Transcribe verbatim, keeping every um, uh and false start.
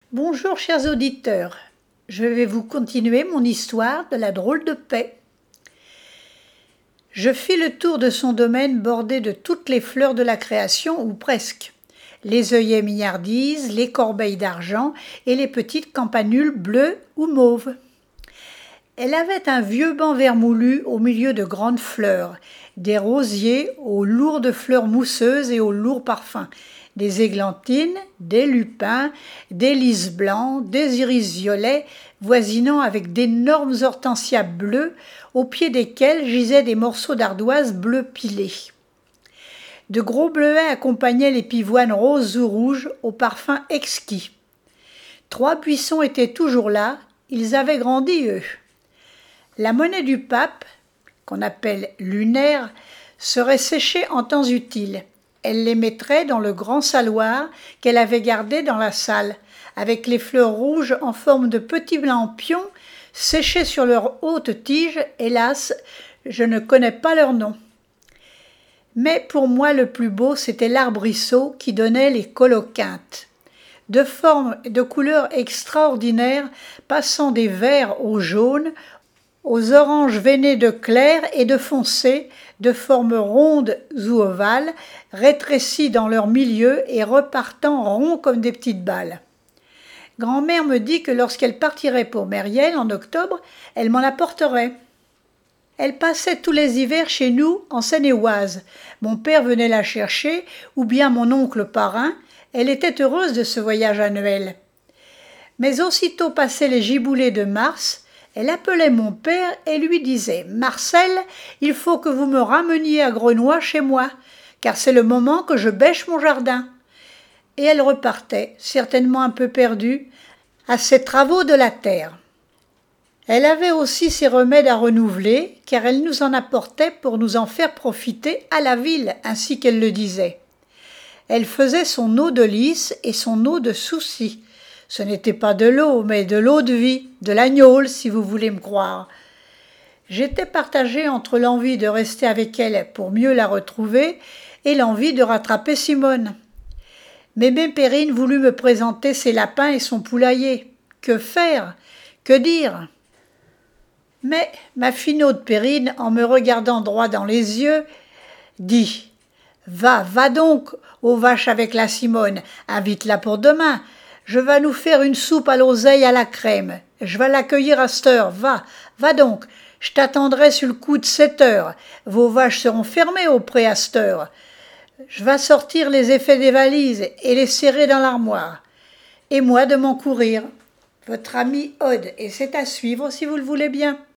Bonjour chers auditeurs, je vais vous continuer mon histoire de la drôle de paix. Je fis le tour de son domaine bordé de toutes les fleurs de la création, ou presque. Les œillets mignardises, les corbeilles d'argent et les petites campanules bleues ou mauves. Elle avait un vieux banc vermoulu au milieu de grandes fleurs, des rosiers aux lourdes fleurs mousseuses et aux lourds parfums, des églantines, des lupins, des lys blancs, des iris violets, voisinant avec d'énormes hortensias bleues, au pied desquels gisaient des morceaux d'ardoise bleu pilé. De gros bleuets accompagnaient les pivoines roses ou rouges au parfum exquis. Trois buissons étaient toujours là, ils avaient grandi eux. La monnaie du pape, qu'on appelle lunaire, serait séchée en temps utile. Elle les mettrait dans le grand saloir qu'elle avait gardé dans la salle, avec les fleurs rouges en forme de petits lampions séchés sur leurs hautes tiges. Hélas, je ne connais pas leur nom. Mais pour moi le plus beau, c'était l'arbrisseau qui donnait les coloquintes. De formes et de couleurs extraordinaires, passant des verts aux jaunes, aux oranges veinés de clair et de foncé, de formes rondes ou ovales, rétrécies dans leur milieu et repartant ronds comme des petites balles. Grand-mère me dit que lorsqu'elle partirait pour Mériel en octobre, elle m'en apporterait. Elle passait tous les hivers chez nous en Seine-et-Oise. Mon père venait la chercher, ou bien mon oncle parrain. Elle était heureuse de ce voyage annuel. Mais aussitôt passé les giboulées de mars, elle appelait mon père et lui disait « Marcel, il faut que vous me rameniez à Grenois chez moi, car c'est le moment que je bêche mon jardin. » Et elle repartait, certainement un peu perdue, à ses travaux de la terre. Elle avait aussi ses remèdes à renouveler, car elle nous en apportait pour nous en faire profiter à la ville, ainsi qu'elle le disait. Elle faisait son eau de lys et son eau de souci. Ce n'était pas de l'eau, mais de l'eau de vie, de l'agnole, si vous voulez me croire. J'étais partagée entre l'envie de rester avec elle pour mieux la retrouver et l'envie de rattraper Simone. Mémé Périne voulut me présenter ses lapins et son poulailler. Que faire? Que dire? Mais ma finaude Périne, en me regardant droit dans les yeux, dit « Va, va donc aux vaches avec la Simone, invite-la pour demain. Je vais nous faire une soupe à l'oseille à la crème. Je vais l'accueillir à cette heure. Va, va donc. Je t'attendrai sur le coup de sept heures. Vos vaches seront fermées au pré à cette heure. Je vais sortir les effets des valises et les serrer dans l'armoire. Et moi de m'en courir. Votre ami Aude, et c'est à suivre si vous le voulez bien.